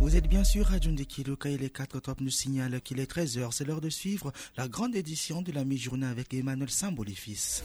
Vous êtes bien sûr à Djundekiluka et les 4 top nous signalent qu'il est 13h. C'est l'heure de suivre la grande édition de la mi-journée avec Emmanuel Samboli-Fils.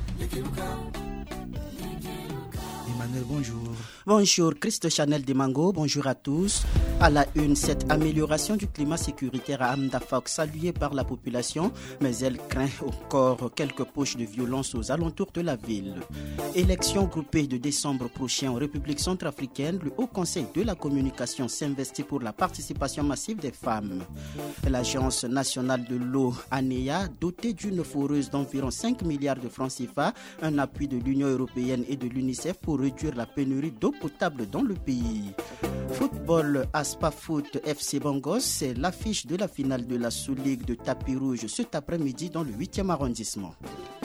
Emmanuel, bonjour. Bonjour, Christ Chanel Demango, bonjour à tous. À la une, cette amélioration du climat sécuritaire à Amdafok saluée par la population, mais elle craint encore quelques poches de violence aux alentours de la ville. Élection groupée de décembre prochain en République centrafricaine, le Haut Conseil de la communication s'investit pour la participation massive des femmes. L'Agence nationale de l'eau, ANEA, dotée d'une foreuse d'environ 5 milliards de francs CFA, un appui de l'Union européenne et de l'UNICEF pour réduire la pénurie d'eau potable dans le pays. Football Aspa Foot FC Bangos, c'est l'affiche de la finale de la Sous-Ligue de tapis rouge cet après-midi dans le 8e arrondissement.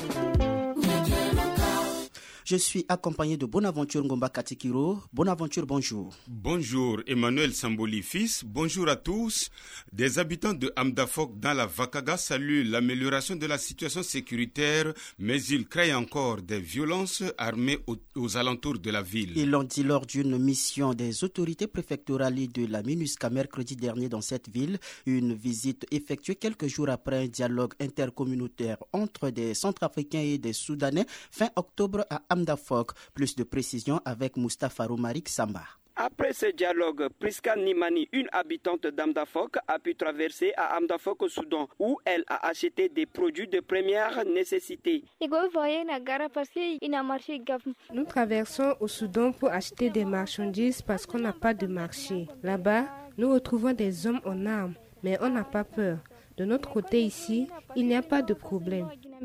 Je suis accompagné de Bonaventure Ngomba Katikiro. Bonaventure, bonjour. Bonjour, Emmanuel Samboli-Fils. Bonjour à tous. Des habitants de Amdafok dans la Vakaga saluent l'amélioration de la situation sécuritaire, mais ils craignent encore des violences armées aux alentours de la ville. Ils l'ont dit lors d'une mission des autorités préfectorales de la MINUSCA mercredi dernier dans cette ville. Une visite effectuée quelques jours après un dialogue intercommunautaire entre des Centrafricains et des Soudanais fin octobre à Amdafok. Plus de précisions avec Moustapha Romarik Samba. Après ce dialogue, Priska Nimani, une habitante d'Amdafok, a pu traverser à Amdafok au Soudan, où elle a acheté des produits de première nécessité. Nous traversons au Soudan pour acheter des marchandises parce qu'on n'a pas de marché. Là-bas, nous retrouvons des hommes en armes, mais on n'a pas peur. De notre côté ici, il n'y a pas de problème.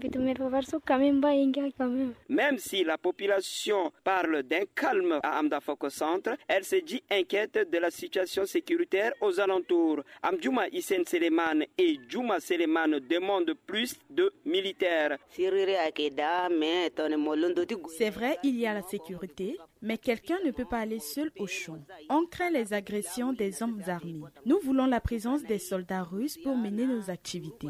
Même si la population parle d'un calme à Amdafok Centre, elle se dit inquiète de la situation sécuritaire aux alentours. Amdjouma Hissène Seleman et Djouma Seleman demandent plus de militaires. C'est vrai, il y a la sécurité, mais quelqu'un ne peut pas aller seul au champ. On craint les agressions des hommes armés. Nous voulons la présence des soldats russes pour mener nos activités.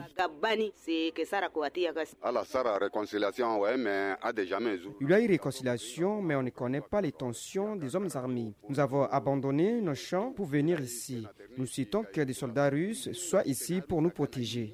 Réconciliation, ouais, mais à des jamais. Il y a eu réconciliation, mais on ne connaît pas les tensions des hommes armés. Nous avons abandonné nos champs pour venir ici. Nous souhaitons que des soldats russes soient ici pour nous protéger.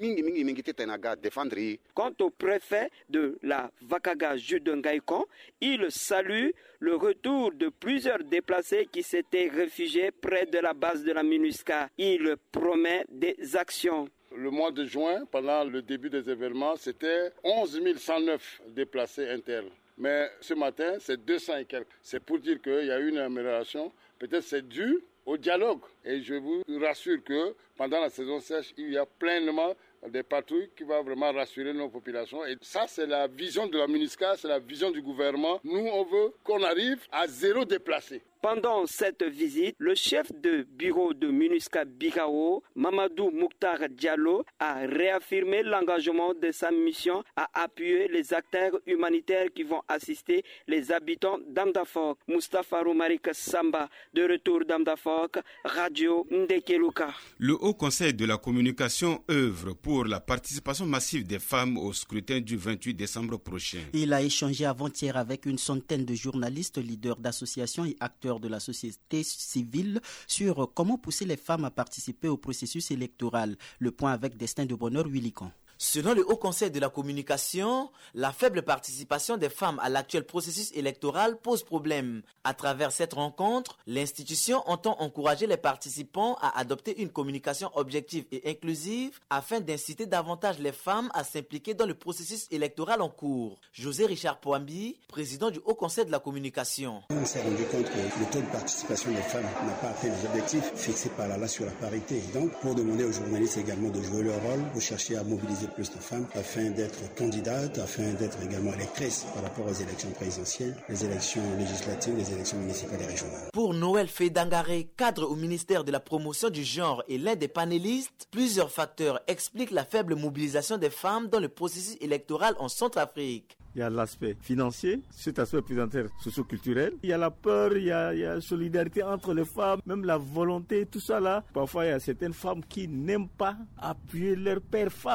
Quant au préfet de la Vakaga, Jude Ngaïkon, il salue le retour de plusieurs déplacés qui s'étaient réfugiés près de la base de la MINUSCA. Il promet des actions. Le mois de juin, pendant le début des événements, c'était 11 109 déplacés internes. Mais ce matin, c'est 200 et quelques. C'est pour dire qu'il y a eu une amélioration. Peut-être c'est dû au dialogue. Et je vous rassure que pendant la saison sèche, il y a pleinement des patrouilles qui vont vraiment rassurer nos populations. Et ça, c'est la vision de la MINUSCA, c'est la vision du gouvernement. Nous, on veut qu'on arrive à 0 déplacé. Pendant cette visite, le chef de bureau de MINUSCA Bigao, Mamadou Mouktar Diallo, a réaffirmé l'engagement de sa mission à appuyer les acteurs humanitaires qui vont assister les habitants d'Amdafok. Moustapha Romarik Samba, de retour d'Amdafok, Radio Ndekeluka. Le Haut Conseil de la communication œuvre pour la participation massive des femmes au scrutin du 28 décembre prochain. Il a échangé avant-hier avec une centaine de journalistes, leaders d'associations et acteurs de la société civile sur comment pousser les femmes à participer au processus électoral. Le point avec Destin de Bonheur, Willicon. Selon le Haut Conseil de la communication, la faible participation des femmes à l'actuel processus électoral pose problème. À travers cette rencontre, l'institution entend encourager les participants à adopter une communication objective et inclusive afin d'inciter davantage les femmes à s'impliquer dans le processus électoral en cours. José Richard Pouambi, président du Haut Conseil de la communication. On s'est rendu compte que le taux de participation des femmes n'a pas atteint les objectifs fixés par la loi sur la parité. Donc, pour demander aux journalistes également de jouer leur rôle, pour chercher à mobiliser plus de femmes afin d'être candidates, afin d'être également électrices par rapport aux élections présidentielles, les élections législatives, les élections municipales et régionales. Pour Noël Fédangare, cadre au ministère de la promotion du genre et l'un des panélistes, plusieurs facteurs expliquent la faible mobilisation des femmes dans le processus électoral en Centrafrique. Il y a l'aspect financier, cet aspect présentaire socio-culturel. Il y a la peur, il y a la solidarité entre les femmes, même la volonté, tout ça là. Parfois, il y a certaines femmes qui n'aiment pas appuyer leur père femme.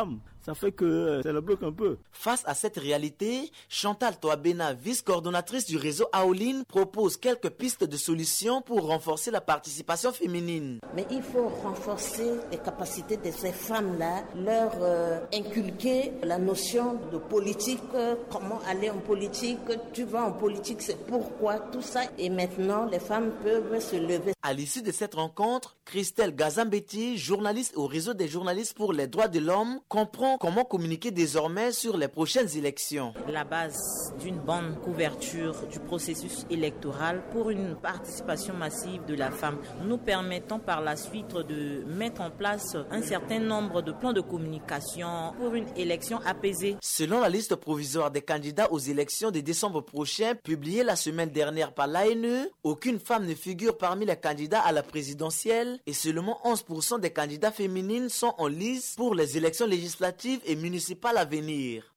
ça fait que ça le bloque un peu. Face à cette réalité, Chantal Toabena, vice-coordonnatrice du réseau Aoline, propose quelques pistes de solutions pour renforcer la participation féminine. Mais il faut renforcer les capacités de ces femmes-là, leur inculquer la notion de politique, comment aller en politique, tu vas en politique, c'est pourquoi, tout ça. Et maintenant, les femmes peuvent se lever. À l'issue de cette rencontre, Christelle Gazambetti, journaliste au réseau des journalistes pour les droits de l'homme, comprend comment communiquer désormais sur les prochaines élections. La base d'une bonne couverture du processus électoral pour une participation massive de la femme. Nous permettons par la suite de mettre en place un certain nombre de plans de communication pour une élection apaisée. Selon la liste provisoire des candidats aux élections de décembre prochain, publiée la semaine dernière par l'ANE, aucune femme ne figure parmi les candidats à la présidentielle et seulement 11% des candidats féminines sont en lice pour les élections législatives et municipales à venir.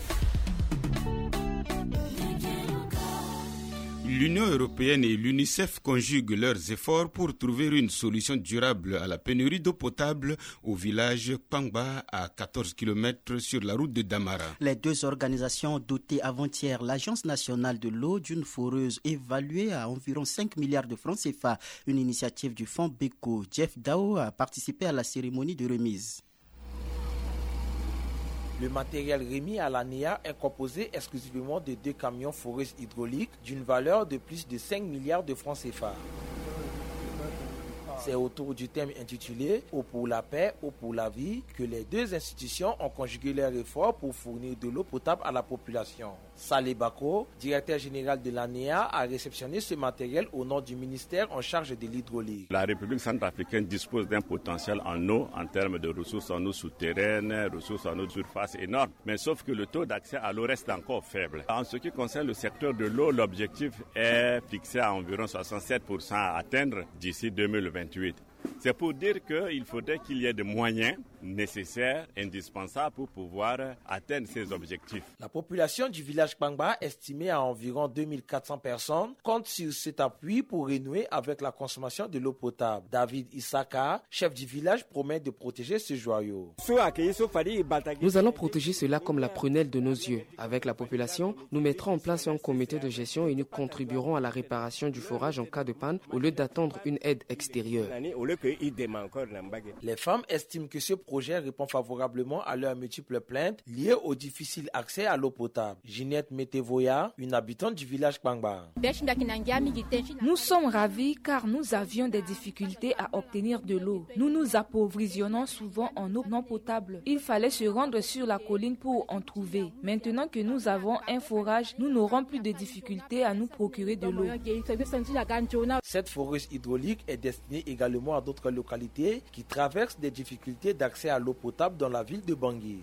L'Union européenne et l'UNICEF conjuguent leurs efforts pour trouver une solution durable à la pénurie d'eau potable au village Pangba à 14 km sur la route de Damara. Les deux organisations ont doté avant-hier l'Agence nationale de l'eau d'une foreuse évaluée à environ 5 milliards de francs CFA, une initiative du fonds Beko. Jeff Dao a participé à la cérémonie de remise. Le matériel remis à l'ANEA est composé exclusivement de 2 camions foreuses hydrauliques d'une valeur de plus de 5 milliards de francs CFA. C'est autour du thème intitulé « Eau pour la paix, eau pour la vie » que les deux institutions ont conjugué leurs efforts pour fournir de l'eau potable à la population. Saleh Bako, directeur général de l'ANEA, a réceptionné ce matériel au nom du ministère en charge de l'hydraulique. La République centrafricaine dispose d'un potentiel en eau en termes de ressources en eau souterraines, ressources en eau de surface énormes. Mais sauf que le taux d'accès à l'eau reste encore faible. En ce qui concerne le secteur de l'eau, l'objectif est fixé à environ 67% à atteindre d'ici 2028. C'est pour dire qu'il faudrait qu'il y ait des moyens nécessaires, indispensables pour pouvoir atteindre ces objectifs. La population du village Pangba, estimée à environ 2400 personnes, compte sur cet appui pour renouer avec la consommation de l'eau potable. David Isaka, chef du village, promet de protéger ce joyau. Nous allons protéger cela comme la prunelle de nos yeux. Avec la population, nous mettrons en place un comité de gestion et nous contribuerons à la réparation du forage en cas de panne au lieu d'attendre une aide extérieure. Les femmes estiment que ce projet répond favorablement à leurs multiples plaintes liées au difficile accès à l'eau potable. Ginette Metevoya, une habitante du village Pangba. Nous sommes ravis car nous avions des difficultés à obtenir de l'eau. Nous nous approvisionnons souvent en eau non potable. Il fallait se rendre sur la colline pour en trouver. Maintenant que nous avons un forage, nous n'aurons plus de difficultés à nous procurer de l'eau. Cette foreuse hydraulique est destinée également à d'autres localités qui traversent des difficultés d'accès à l'eau potable dans la ville de Bangui.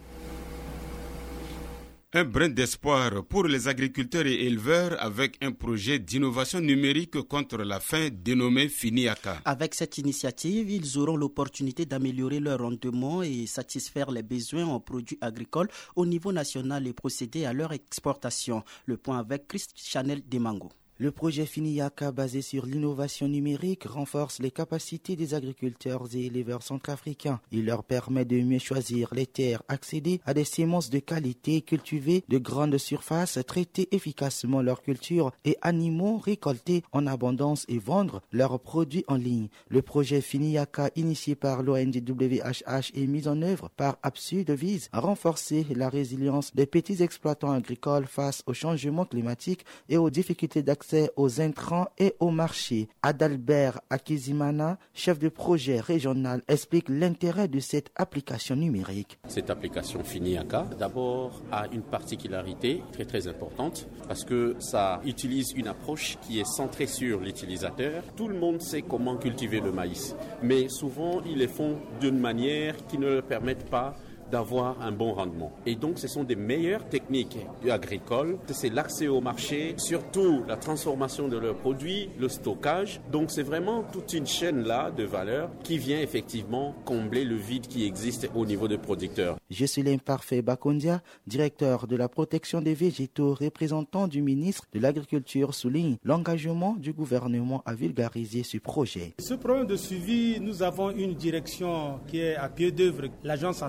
Un brin d'espoir pour les agriculteurs et éleveurs avec un projet d'innovation numérique contre la faim dénommé Finiaka. Avec cette initiative, ils auront l'opportunité d'améliorer leur rendement et satisfaire les besoins en produits agricoles au niveau national et procéder à leur exportation. Le point avec Christ Chanel Demango. Le projet Finiaka, basé sur l'innovation numérique, renforce les capacités des agriculteurs et éleveurs centrafricains. Il leur permet de mieux choisir les terres, accéder à des semences de qualité, cultiver de grandes surfaces, traiter efficacement leurs cultures et animaux, récolter en abondance et vendre leurs produits en ligne. Le projet Finiaka, initié par l'ONG-WHH et mis en œuvre par Absud, vise à renforcer la résilience des petits exploitants agricoles face au changement climatique et aux difficultés d'accès aux intrants et au marché. Adalbert Akizimana, chef de projet régional, explique l'intérêt de cette application numérique. Cette application Finiaka, d'abord, a une particularité très importante parce que ça utilise une approche qui est centrée sur l'utilisateur. Tout le monde sait comment cultiver le maïs, mais souvent ils le font d'une manière qui ne leur permette pas d'avoir un bon rendement. Et donc, ce sont des meilleures techniques agricoles. C'est l'accès au marché, surtout la transformation de leurs produits, le stockage. Donc, c'est vraiment toute une chaîne là de valeur qui vient effectivement combler le vide qui existe au niveau des producteurs. Jocelyn Parfait Bakondia, directeur de la protection des végétaux, représentant du ministre de l'Agriculture, souligne l'engagement du gouvernement à vulgariser ce projet. Ce problème de suivi, nous avons une direction qui est à pied d'œuvre, l'Agence africaine de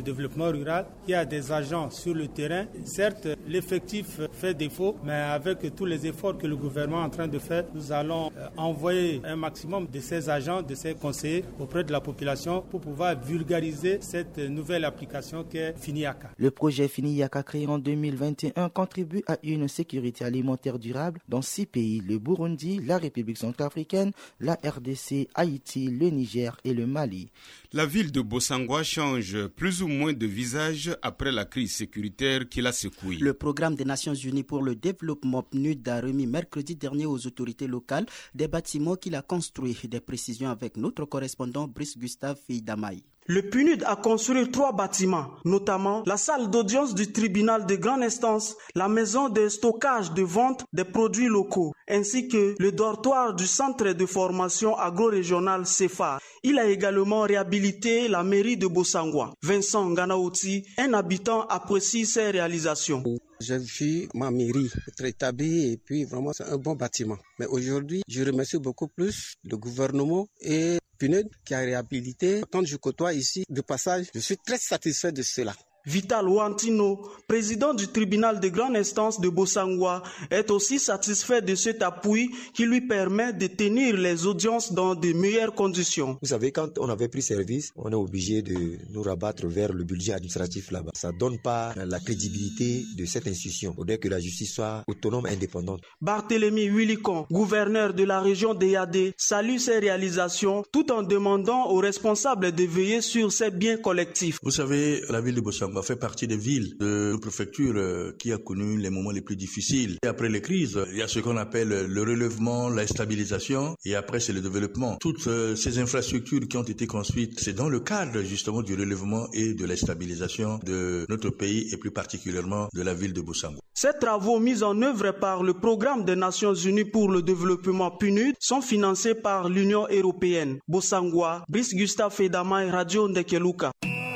développement rural, il y a des agents sur le terrain. Certes, l'effectif fait défaut, mais avec tous les efforts que le gouvernement est en train de faire, nous allons envoyer un maximum de ces agents, de ces conseillers auprès de la population pour pouvoir vulgariser cette nouvelle application qu'est Finiaka. Le projet Finiaka créé en 2021 contribue à une sécurité alimentaire durable dans 6 pays, le Burundi, la République centrafricaine, la RDC, Haïti, le Niger et le Mali. La ville de Bossangoa change plus ou moins de visage après la crise sécuritaire qui l'a secouée. Le programme des Nations Unies pour le développement PNUD a remis mercredi dernier aux autorités locales des bâtiments qu'il a construits. Des précisions avec notre correspondant Brice Gustave Fidamaï. Le PNUD a construit 3 bâtiments, notamment la salle d'audience du tribunal de grande instance, la maison de stockage de vente des produits locaux, ainsi que le dortoir du centre de formation agro-régional CEFA. Il a également réhabilité la mairie de Bossangoa. Vincent Nganaouti, un habitant, apprécie ces réalisations. J'ai vu ma mairie être établie et puis vraiment c'est un bon bâtiment. Mais aujourd'hui, je remercie beaucoup plus le gouvernement et PNUD qui a réhabilité. Quand je côtoie ici, de passage, je suis très satisfait de cela. Vital Wantino, président du tribunal de grande instance de Bossangoa, est aussi satisfait de cet appui qui lui permet de tenir les audiences dans de meilleures conditions. Vous savez, quand on avait pris service, on est obligé de nous rabattre vers le budget administratif là-bas. Ça ne donne pas la crédibilité de cette institution. Il faudrait que la justice soit autonome et indépendante. Barthélemy Willicon, gouverneur de la région d'Eyadé, salue ces réalisations tout en demandant aux responsables de veiller sur ces biens collectifs. Vous savez, la ville de Bossangoa fait partie des villes de préfecture qui a connu les moments les plus difficiles. Et après les crises, il y a ce qu'on appelle le relèvement, la stabilisation et après c'est le développement. Toutes ces infrastructures qui ont été construites, c'est dans le cadre justement du relèvement et de la stabilisation de notre pays et plus particulièrement de la ville de Bossangoa. Ces travaux mis en œuvre par le programme des Nations Unies pour le développement PNUD sont financés par l'Union européenne. Bossangoa, Brice Gustave Fedama et Radio Ndekeluka.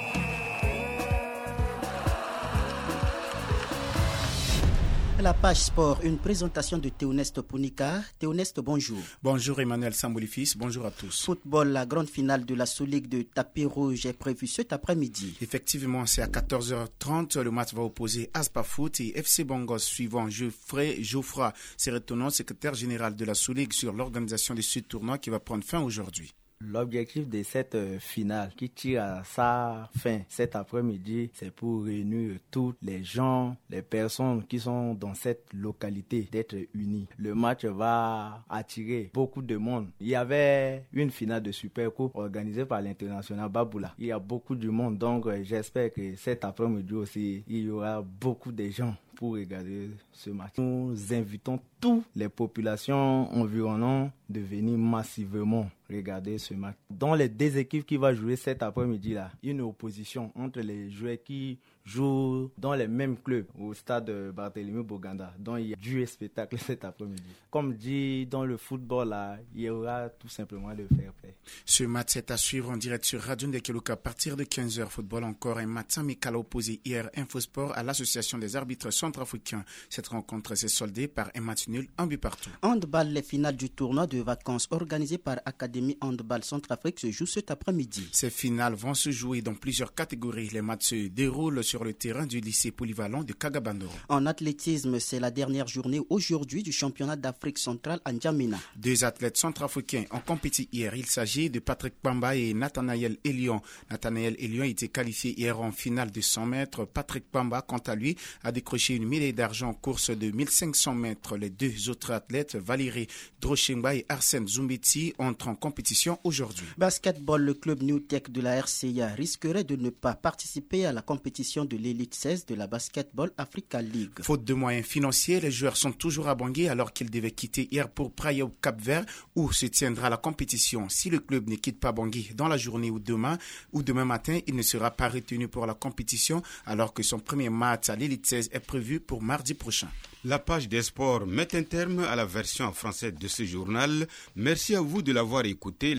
La page sport, une présentation de Théoneste Pounika. Théoneste, bonjour. Bonjour Emmanuel Samboulifis, bonjour à tous. Football, la grande finale de la Sous-Ligue de tapis rouge est prévue cet après-midi. Effectivement, c'est à 14h30. Le match va opposer Aspa Foot et FC Bongos, suivant Geoffroy Seretonon, secrétaire général de la Sous-Ligue, sur l'organisation de ce tournoi qui va prendre fin aujourd'hui. L'objectif de cette finale qui tire à sa fin cet après-midi, c'est pour réunir tous les gens, les personnes qui sont dans cette localité d'être unis. Le match va attirer beaucoup de monde. Il y avait une finale de Supercoupe organisée par l'International Baboula. Il y a beaucoup de monde, donc j'espère que cet après-midi aussi, il y aura beaucoup de gens pour regarder ce match. Nous invitons toutes les populations environnantes de venir massivement regarder ce match. Dans les 2 équipes qui vont jouer cet après-midi-là, une opposition entre les joueurs qui jouent dans les mêmes clubs au stade Barthélemy Boganda. Donc il y a du spectacle cet après-midi. Comme dit dans le football, là, il y aura tout simplement le fair play. Ce match est à suivre en direct sur Radio Ndekeluka à partir de 15h. Football encore, un match amical opposé hier Infosport à l'Association des arbitres centrafricains. Cette rencontre s'est soldée par un match nul, un but partout. Handball, les finales du tournoi de vacances organisé par Académie Handball Centrafrique se jouent cet après-midi. Ces finales vont se jouer dans plusieurs catégories. Les matchs se déroulent sur le terrain du lycée polyvalent de Kagabandoro. En athlétisme, c'est la dernière journée aujourd'hui du championnat d'Afrique centrale à N'Djamena. 2 athlètes centrafricains ont compétit hier. Il s'agit de Patrick Pamba et Nathanaël Elion. Nathanaël Elion a été qualifié hier en finale de 100 mètres. Patrick Pamba, quant à lui, a décroché une médaille d'argent en course de 1500 mètres. Les 2 autres athlètes, Valérie Drochemba et Arsène Zumbiti, entrent en compétition aujourd'hui. Basketball, le club New Tech de la RCA risquerait de ne pas participer à la compétition de l'élite 16 de la Basketball Africa League. Faute de moyens financiers, les joueurs sont toujours à Bangui alors qu'ils devaient quitter hier pour Praia au Cap-Vert où se tiendra la compétition. Si le club ne quitte pas Bangui dans la journée ou demain matin, il ne sera pas retenu pour la compétition alors que son premier match à l'élite 16 est prévu pour mardi prochain. La page des sports met un terme à la version en français de ce journal. Merci à vous de l'avoir écouté.